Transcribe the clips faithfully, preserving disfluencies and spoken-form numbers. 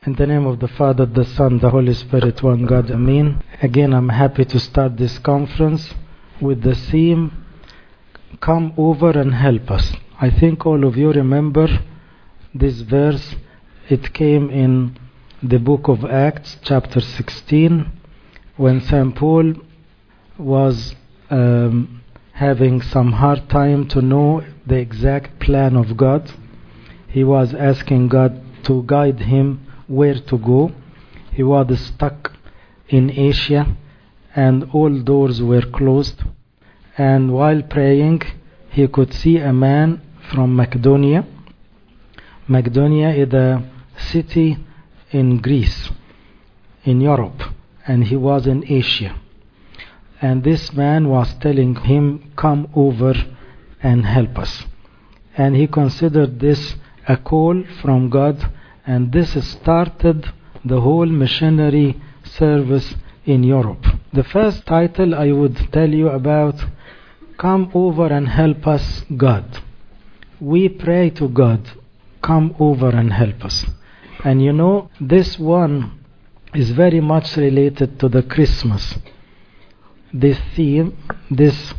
In the name of the Father, the Son, the Holy Spirit, one God, Amen. Again, I'm happy to start this conference with the theme, Come Over and Help Us. I think all of you remember this verse. It came in the book of Acts, chapter sixteen, when Saint Paul was um, having some hard time to know the exact plan of God. He was asking God to guide him where to go. He was stuck in Asia and all doors were closed, and while praying he could see a man from Macedonia. Macedonia is a city in Greece, in Europe, and he was in Asia, and this man was telling him, come over and help us. And he considered this a call from God, and this started the whole missionary service in Europe. The first title I would tell you about, Come Over and Help Us, God. We pray to God, come over and help us. And you know, this one is very much related to the Christmas. This theme, this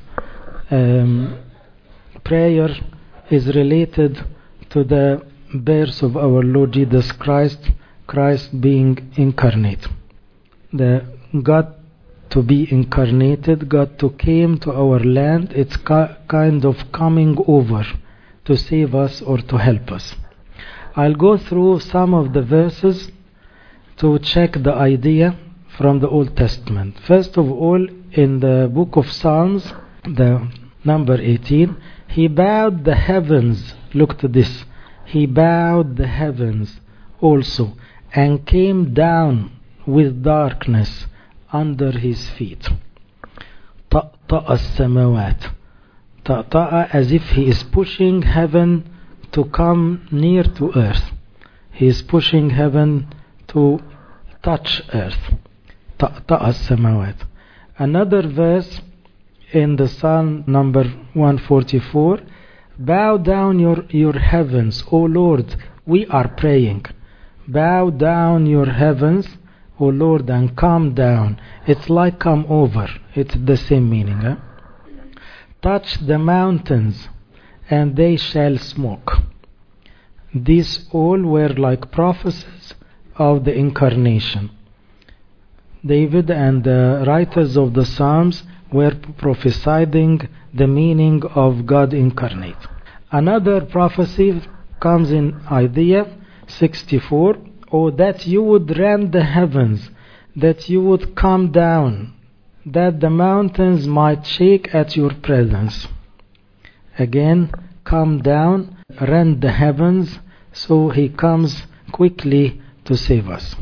um, prayer is related to the birth of our Lord Jesus Christ, Christ being incarnate. The God to be incarnated, God to came to our land, it's ca- kind of coming over to save us or to help us. I'll go through some of the verses to check the idea from the Old Testament. First of all, in the book of Psalms, the number eighteen, he bowed the heavens, look to this, he bowed the heavens also and came down with darkness under his feet. طأطأ السماوات. طأطأ, as if he is pushing heaven to come near to earth. He is pushing heaven to touch earth. طأطأ السماوات. Another verse in the Psalm number one forty-four, bow down your, your heavens, O Lord, we are praying. Bow down your heavens, O Lord, and come down. It's like come over. It's the same meaning. Huh? Touch the mountains, and they shall smoke. These all were like prophecies of the incarnation. David and the writers of the Psalms were prophesying the meaning of God incarnate. Another prophecy comes in Isaiah sixty-four, oh, that you would rend the heavens, that you would come down, that the mountains might shake at your presence. Again, come down, rend the heavens, so he comes quickly to save us.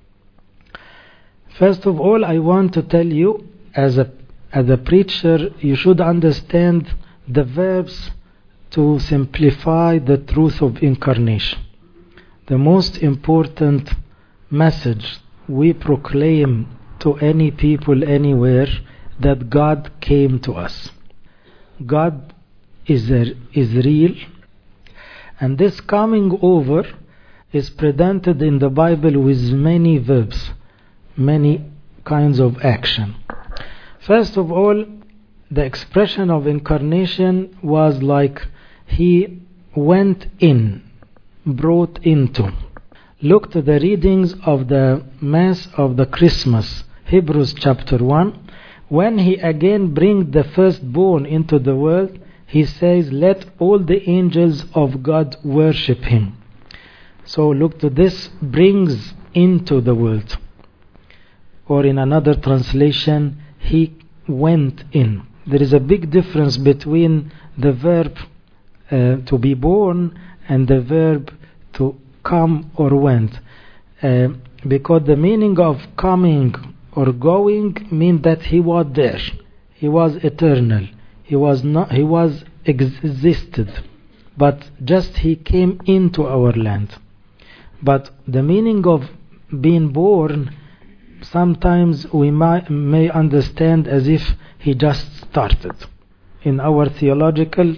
First of all, I want to tell you, as a as a preacher, you should understand the verbs to simplify the truth of incarnation. The most important message we proclaim to any people anywhere, that God came to us. God is a, is real, and this coming over is presented in the Bible with many verbs, many kinds of action. First of all, the expression of incarnation was like he went in, brought into. Look to the readings of the Mass of the Christmas, Hebrews chapter one. When he again brings the firstborn into the world, he says, let all the angels of God worship him. So look to this, brings into the world. Or in another translation, he went in. There is a big difference between the verb uh, to be born and the verb to come or went. Uh, because the meaning of coming or going means that he was there. He was eternal. He was not. He was existed. But just he came into our land. But the meaning of being born, sometimes we may, may understand as if he just started. In our theological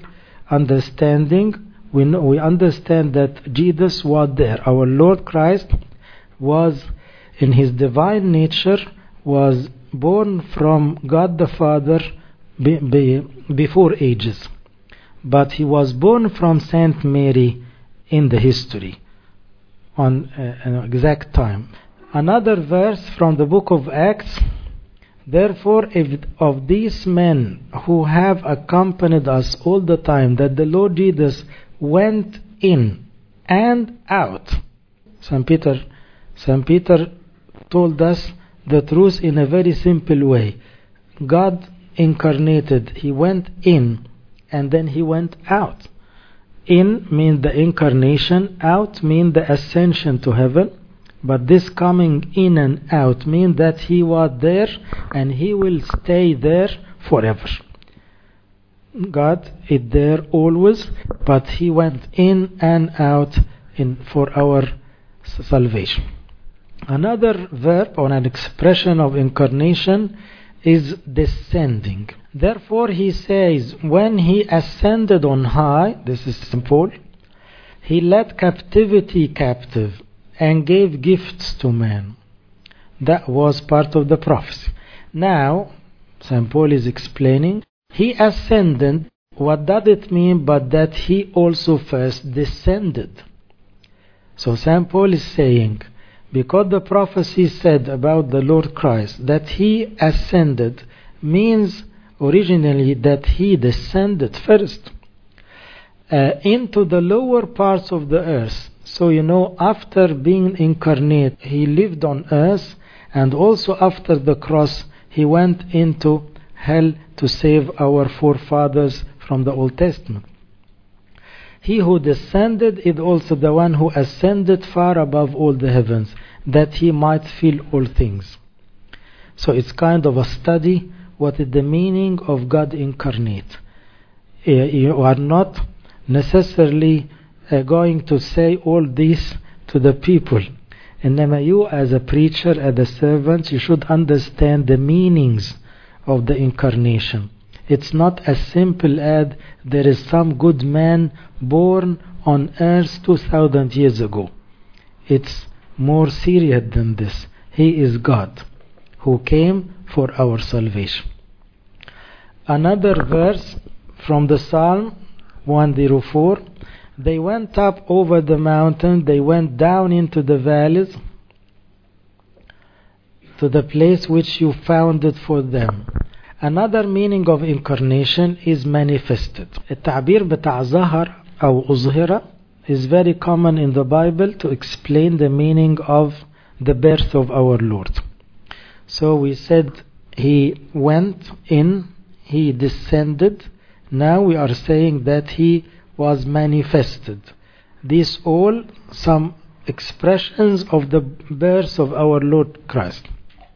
understanding, we know, we understand that Jesus was there. Our Lord Christ was, in his divine nature, was born from God the Father be, be, before ages. But he was born from Saint Mary in the history, on uh, an exact time. Another verse from the book of Acts, therefore, if of these men who have accompanied us all the time, that the Lord Jesus went in and out. Saint Peter, Saint Peter told us the truth in a very simple way. God incarnated, he went in and then he went out. In means the incarnation, out means the ascension to heaven. But this coming in and out means that he was there and he will stay there forever. God is there always, but he went in and out in for our salvation. Another verb or an expression of incarnation is descending. Therefore he says, when he ascended on high, this is Saint Paul, he led captivity captive and gave gifts to men. That was part of the prophecy. Now, Saint Paul is explaining, he ascended. What does it mean but that he also first descended? So Saint Paul is saying, because the prophecy said about the Lord Christ that he ascended, means originally that he descended first uh, into the lower parts of the earth. So you know, after being incarnate, he lived on earth, and also after the cross, he went into hell to save our forefathers from the Old Testament. He who descended is also the one who ascended far above all the heavens, that he might fill all things. So it's kind of a study, what is the meaning of God incarnate. You are not necessarily uh, going to say all this to the people. And then you as a preacher, as a servant, you should understand the meanings of the incarnation. It's not as simple as there is some good man born on earth two thousand years ago. It's more serious than this. He is God who came for our salvation. Another verse from the Psalm one oh four, they went up over the mountain, they went down into the valleys, to the place which you founded for them. Another meaning of incarnation is manifested. التعبير بتاع ظهر أو أظهر is very common in the Bible to explain the meaning of the birth of our Lord. So we said he went in, he descended. Now we are saying that he was manifested. These all some expressions of the birth of our Lord Christ.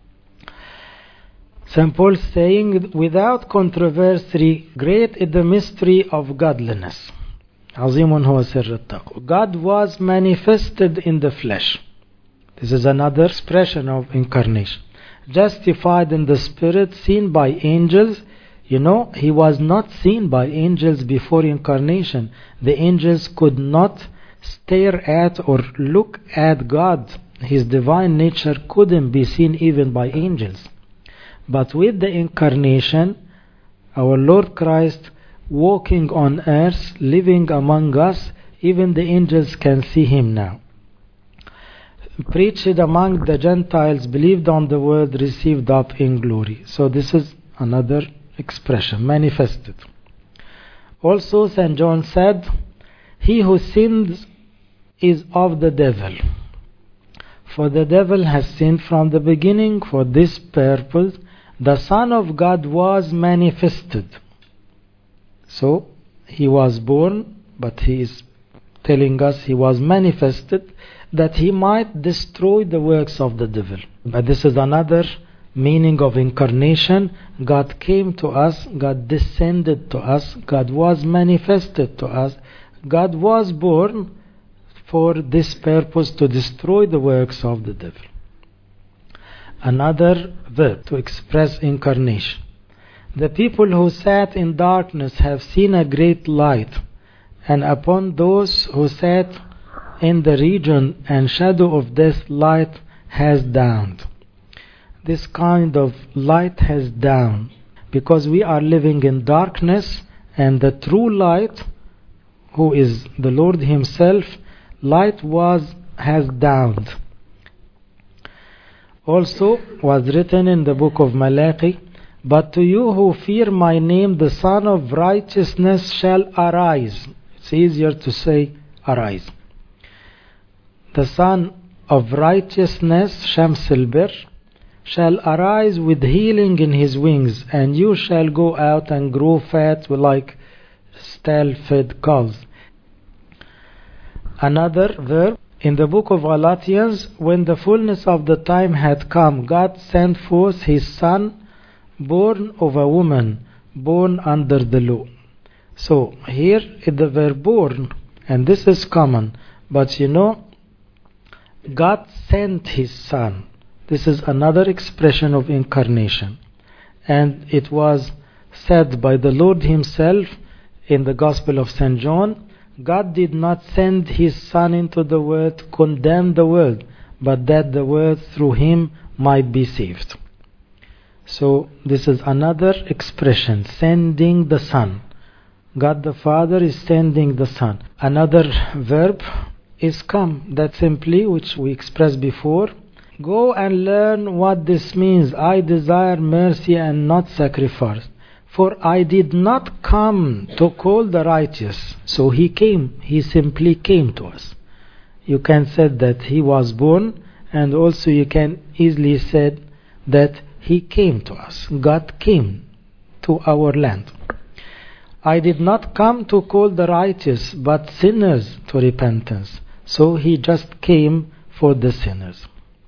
Saint Paul saying, without controversy, great is the mystery of godliness. عظيم هو سر التقوى. God was manifested in the flesh. This is another expression of incarnation. Justified in the spirit, seen by angels. You know, he was not seen by angels before incarnation. The angels could not stare at or look at God. His divine nature couldn't be seen even by angels. But with the incarnation, our Lord Christ walking on earth, living among us, even the angels can see him now. Preached among the Gentiles, believed on the word, received up in glory. So this is another expression, manifested. Also Saint John said, he who sins is of the devil. For the devil has sinned from the beginning. For this purpose the Son of God was manifested. So he was born, but he is telling us he was manifested that he might destroy the works of the devil. But this is another meaning of incarnation. God came to us, God descended to us, God was manifested to us, God was born for this purpose, to destroy the works of the devil. Another verb to express incarnation. The people who sat in darkness have seen a great light, and upon those who sat in the region and shadow of death light has dawned. This kind of light has dawned because we are living in darkness, and the true light, who is the Lord Himself, light was has dawned. Also was written in the book of Malachi, but to you who fear my name, the Son of Righteousness shall arise. It's easier to say arise. The Son of Righteousness, Shams al-Bir, shall arise with healing in his wings, and you shall go out and grow fat like stall-fed calves. Another verb in the book of Galatians, when the fullness of the time had come, God sent forth His Son, born of a woman, born under the law. So here is the verb born, and this is common, but you know, God sent His Son. This is another expression of incarnation, and it was said by the Lord Himself in the Gospel of Saint John, God did not send His Son into the world to condemn the world, but that the world through Him might be saved. So this is another expression, sending the Son. God the Father is sending the Son. Another verb is come, that simply, which we expressed before. Go and learn what this means. I desire mercy and not sacrifice. For I did not come to call the righteous. So He came. He simply came to us. You can say that He was born, and also you can easily say that He came to us. God came to our land. I did not come to call the righteous, but sinners to repentance. So He just came for the sinners.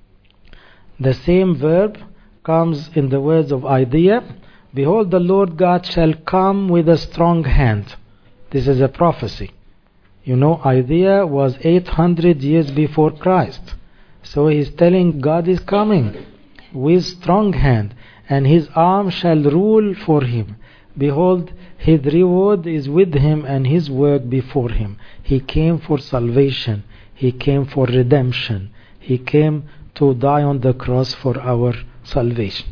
The same verb comes in the words of Isaiah. Behold, the Lord God shall come with a strong hand. This is a prophecy. You know, Isaiah was eight hundred years before Christ. So he's telling God is coming with strong hand, and His arm shall rule for Him. Behold, His reward is with Him, and His work before Him. He came for salvation. He came for redemption. He came to die on the cross for our salvation.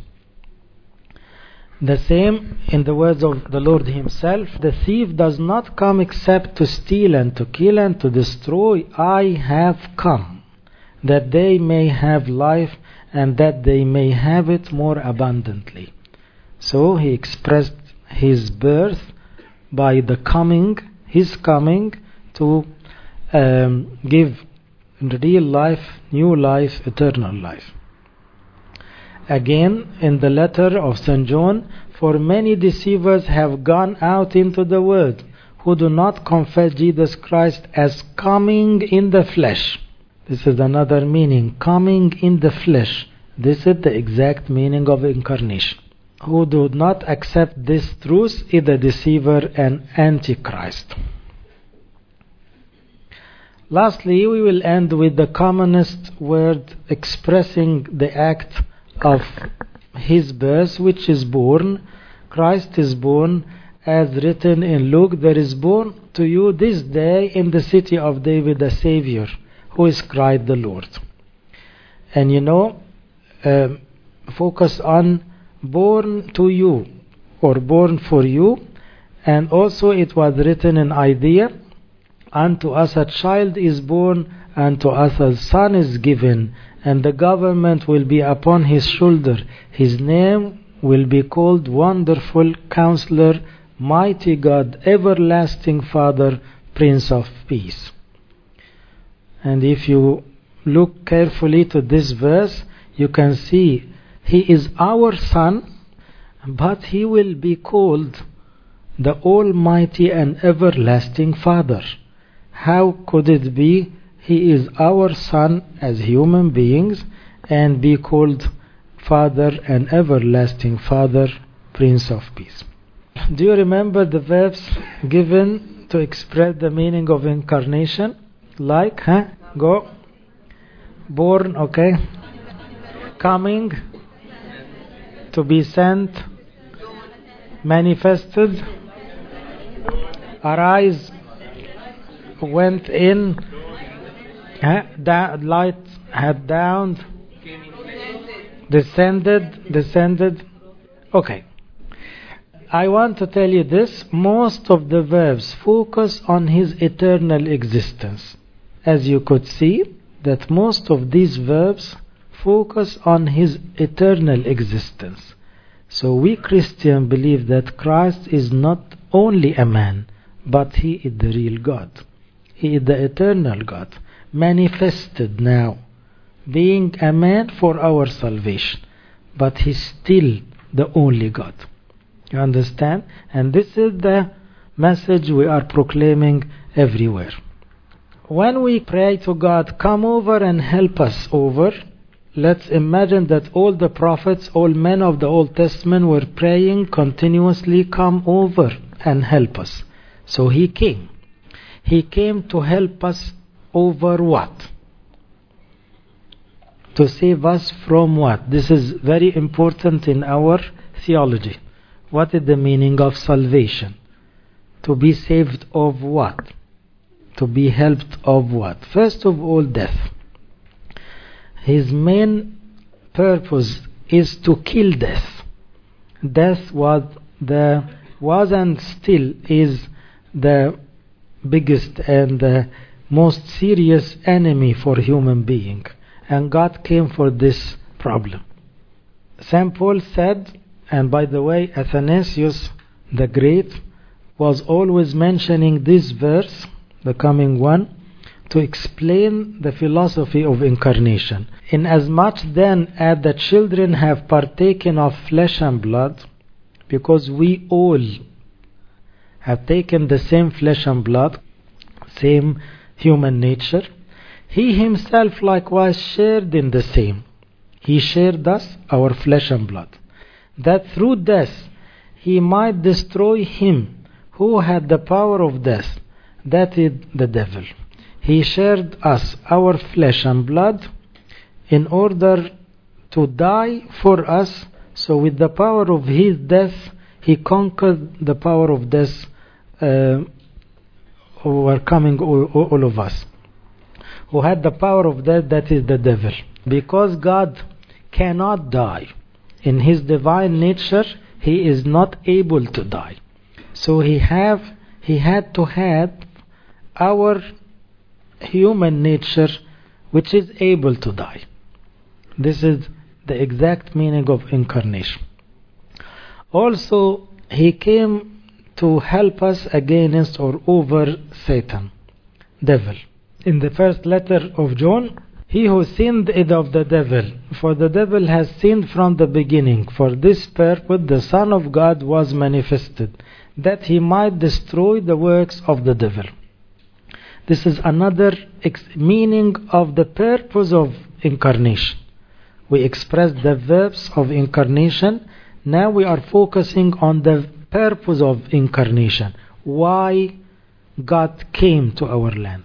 The same in the words of the Lord Himself. The thief does not come except to steal and to kill and to destroy. I have come that they may have life, and that they may have it more abundantly. So He expressed His birth by the coming, His coming to um, give real life, new life, eternal life. Again, in the letter of Saint John, for many deceivers have gone out into the world, who do not confess Jesus Christ as coming in the flesh. This is another meaning, coming in the flesh. This is the exact meaning of incarnation. Who do not accept this truth is the deceiver and antichrist. Lastly, we will end with the commonest word expressing the act of His birth, which is born. Christ is born, as written in Luke, there is born to you this day in the city of David a Savior, who is Christ the Lord. And you know, uh, focus on born to you, or born for you. And also it was written in Isaiah, unto us a child is born, and to us a son is given, and the government will be upon His shoulder. His name will be called Wonderful Counselor, Mighty God, Everlasting Father, Prince of Peace. And if you look carefully to this verse, you can see He is our Son, but He will be called the Almighty and Everlasting Father. How could it be He is our Son as human beings and be called Father and Everlasting Father, Prince of Peace? Do you remember the verbs given to express the meaning of incarnation? Like, huh? Go. Born, okay. Coming. To be sent. Manifested. Arise. Went in. Huh? Da- light had down, descended, descended. Okay. I want to tell you this. Most of the verbs focus on his eternal existence. As you could see, that most of these verbs focus on his eternal existence. So we Christians believe that Christ is not only a man, but he is the real God. He is the eternal God, manifested now, being a man for our salvation. But he's still the only God. You understand? And this is the message we are proclaiming everywhere. When we pray to God, come over and help us over, let's imagine that all the prophets, all men of the Old Testament were praying continuously, come over and help us. So he came. He came to help us over what? To save us from what? This is very important in our theology. What is the meaning of salvation? To be saved of what? To be helped of what? First of all, death. His main purpose is to kill death. Death was the was and still is the biggest and the most serious enemy for human being. And God came for this problem. Saint Paul said, and by the way, Athanasius the Great was always mentioning this verse, the coming one, to explain the philosophy of incarnation. Inasmuch then as the children have partaken of flesh and blood, because we all have taken the same flesh and blood, same human nature, he himself likewise shared in the same. He shared thus our flesh and blood, that through death he might destroy him who had the power of death, that is the devil. He shared us our flesh and blood in order to die for us, so with the power of his death he conquered the power of death, uh, overcoming all, all of us. Who had the power of death, that is the devil. Because God cannot die, in his divine nature he is not able to die. So he have he had to have our human nature which is able to die. This is the exact meaning of incarnation. Also, he came to help us against or over Satan, devil. In the first letter of John, he who sinned is of the devil, for the devil has sinned from the beginning. For this purpose the Son of God was manifested, that he might destroy the works of the devil. This is another ex- meaning of the purpose of incarnation. We expressed the verbs of incarnation. Now we are focusing on the purpose of incarnation. Why God came to our land.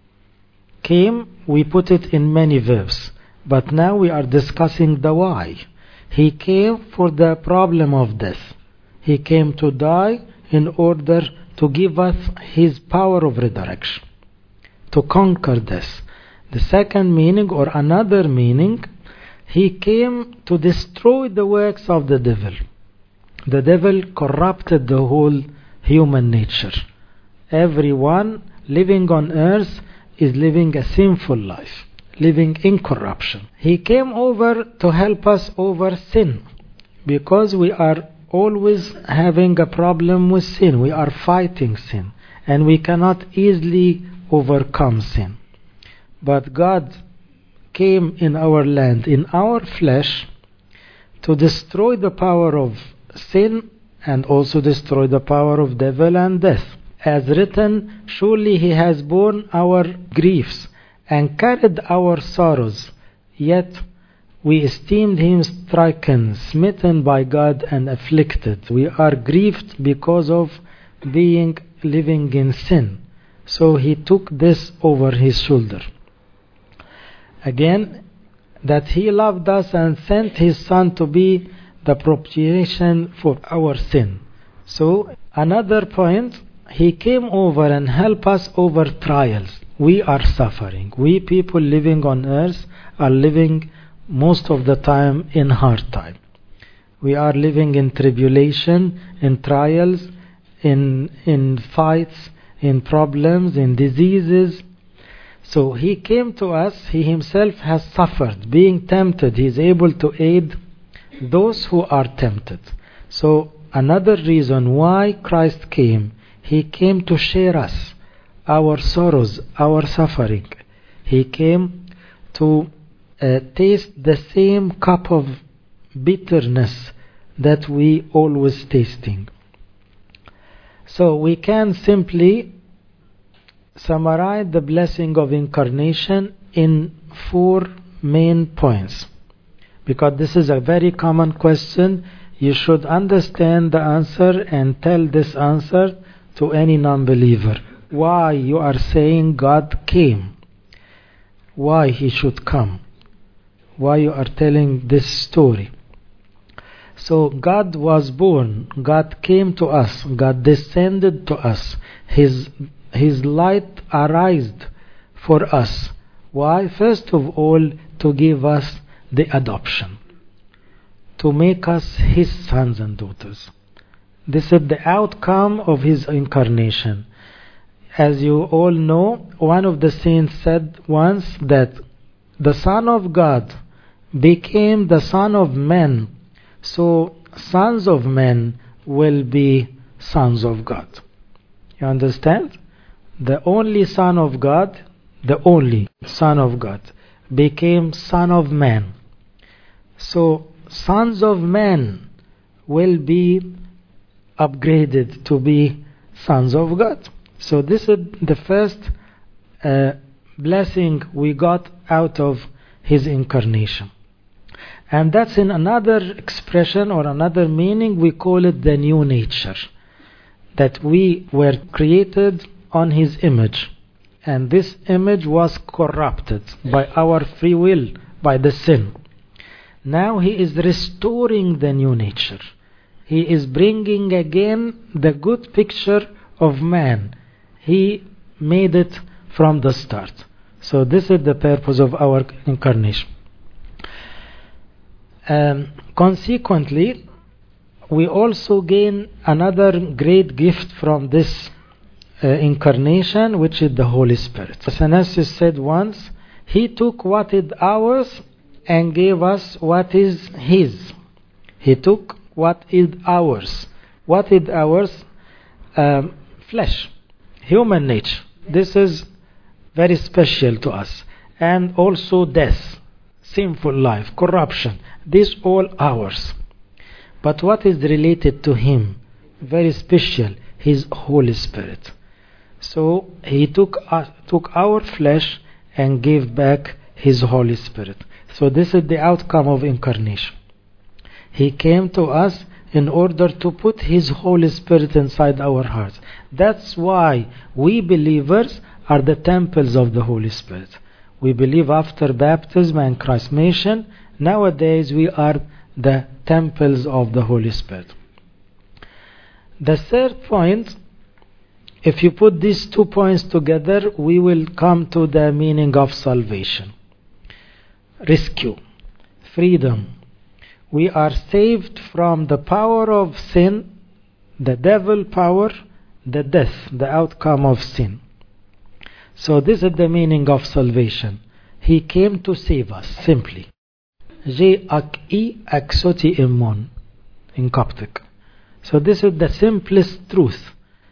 Came, we put it in many verbs. But now we are discussing the why. He came for the problem of death. He came to die in order to give us his power of resurrection, to conquer death. The second meaning, or another meaning, he came to destroy the works of the devil. The devil corrupted the whole human nature. Everyone living on earth is living a sinful life, living in corruption. He came over to help us over sin, because we are always having a problem with sin. We are fighting sin, and we cannot easily overcome sin. But God came in our land, in our flesh, to destroy the power of sin and also destroy the power of devil and death. As written, surely he has borne our griefs and carried our sorrows, yet we esteemed him stricken, smitten by God and afflicted. We are grieved because of being living in sin. So he took this over his shoulder. Again, that he loved us and sent his Son to be the propitiation for our sin. So, another point, he came over and helped us over trials. we are suffering. We people living on earth are living most of the time in hard time. We are living in tribulation, in trials, in in fights, in problems, in diseases. So he came to us, he himself has suffered, being tempted. He is able to aid those who are tempted. So another reason why Christ came, he came to share us, our sorrows, our suffering. He came to uh, taste the same cup of bitterness that we always tasting. So we can simply summarize the blessing of incarnation in four main points. Because this is a very common question, you should understand the answer and tell this answer to any non-believer. Why you are saying God came? Why he should come? Why you are telling this story? So God was born, God came to us, God descended to us, His His light arisen for us. Why? First of all, to give us the adoption, to make us His sons and daughters. This is the outcome of His incarnation. As you all know, one of the saints said once that the Son of God became the Son of Men, so sons of men will be sons of God. You understand? The only Son of God, the only Son of God, became Son of Man. So sons of men will be upgraded to be sons of God. So this is the first uh, blessing we got out of His incarnation. And that's in another expression or another meaning, we call it the new nature. That we were created on His image. And this image was corrupted by our free will, by the sin. Now He is restoring the new nature. He is bringing again the good picture of man. He made it from the start. So this is the purpose of our incarnation. Um, consequently, we also gain another great gift from this uh, incarnation, which is the Holy Spirit. Athanasius said once, He took what is ours and gave us what is His. He took what is ours. What is ours? Um, flesh, human nature. This is very special to us. And also death, sinful life, corruption. This all ours. But what is related to Him? Very special. His Holy Spirit. So He took uh, took our flesh and gave back His Holy Spirit. So this is the outcome of incarnation. He came to us in order to put His Holy Spirit inside our hearts. That's why we believers are the temples of the Holy Spirit. We believe after baptism and chrismation, nowadays we are the temples of the Holy Spirit. The third point, if you put these two points together, we will come to the meaning of salvation. Rescue, freedom. We are saved from the power of sin, the devil power, the death, the outcome of sin. So this is the meaning of salvation. He came to save us, simply. Je ak I exoti immon, in Coptic. So this is the simplest truth.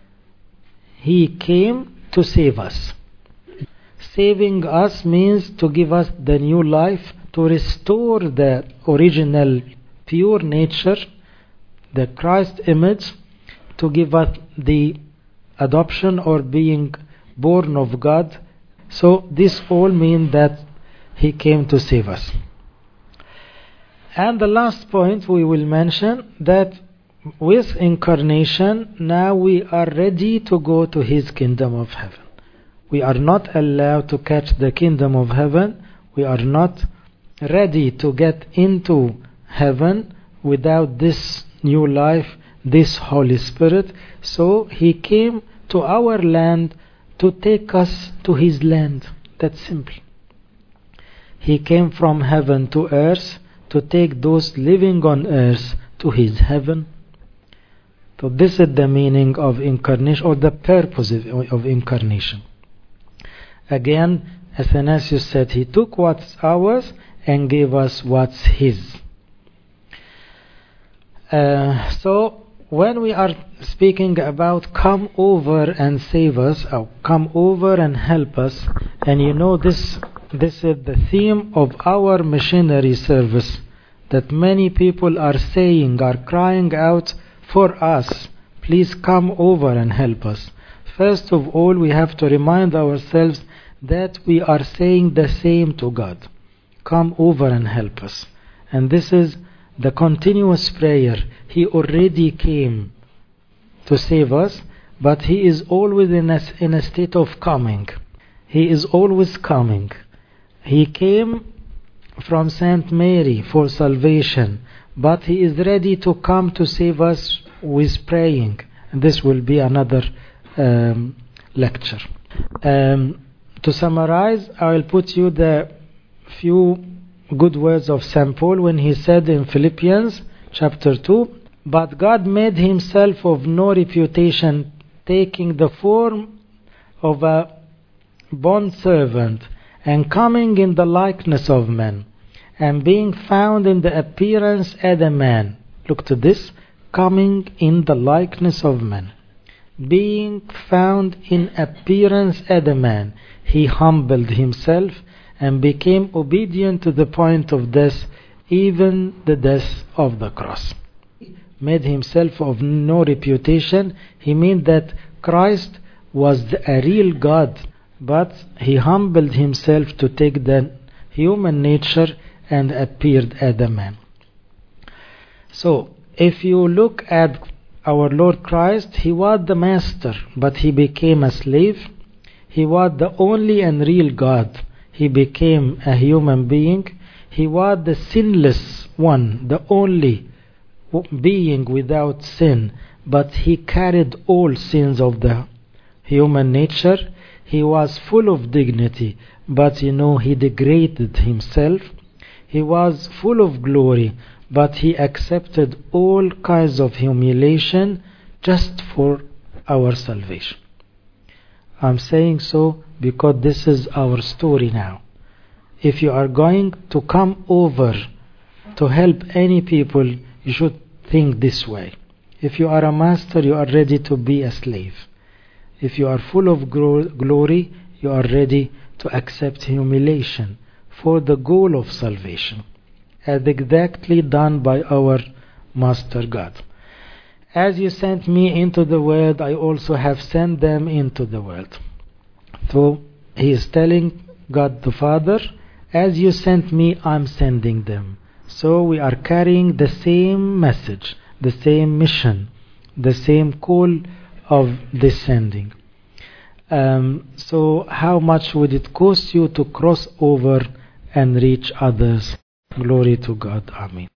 He came to save us. Saving us means to give us the new life, to restore the original pure nature, the Christ image, to give us the adoption or being born of God. So this all means that He came to save us. And the last point we will mention, that with incarnation now we are ready to go to His kingdom of heaven. We are not allowed to catch the kingdom of heaven. We are not ready to get into heaven without this new life, this Holy Spirit. So He came to our land to take us to His land. That's simple. He came from heaven to earth to take those living on earth to His heaven. So this is the meaning of incarnation, or the purpose of incarnation. Again, Athanasius said He took what's ours and gave us what's His. Uh, so when we are speaking about come over and save us, or come over and help us, and you know this this is the theme of our missionary service, that many people are saying, are crying out for us, please come over and help us. First of all, we have to remind ourselves that we are saying the same to God. Come over and help us. And this is the continuous prayer. He already came to save us, but He is always in a, in a state of coming. He is always coming. He came from Saint Mary for salvation, but He is ready to come to save us with praying. And this will be another um, lecture. Um, to summarize, I will put you the few good words of Saint Paul when he said in Philippians chapter two, but God made Himself of no reputation, taking the form of a bondservant, and coming in the likeness of men, and being found in the appearance as a man. Look to this, coming in the likeness of men. Being found in appearance as a man, He humbled Himself and became obedient to the point of death, even the death of the cross. Made Himself of no reputation. He meant that Christ was a real God, but He humbled Himself to take the human nature and appeared as a man. So, if you look at our Lord Christ, He was the Master, but He became a slave. He was the only and real God. He became a human being. He was the sinless one, the only being without sin, but He carried all sins of the human nature. He was full of dignity, but you know, He degraded Himself. He was full of glory, but He accepted all kinds of humiliation just for our salvation. I'm saying so because this is our story now. If you are going to come over to help any people, you should think this way. If you are a master, you are ready to be a slave. If you are full of gro- glory, you are ready to accept humiliation for the goal of salvation, as exactly done by our Master God. As you sent me into the world, I also have sent them into the world. So He is telling God the Father, as you sent me, I'm sending them. So we are carrying the same message, the same mission, the same call of descending. Um, so how much would it cost you to cross over and reach others? Glory to God. Amen.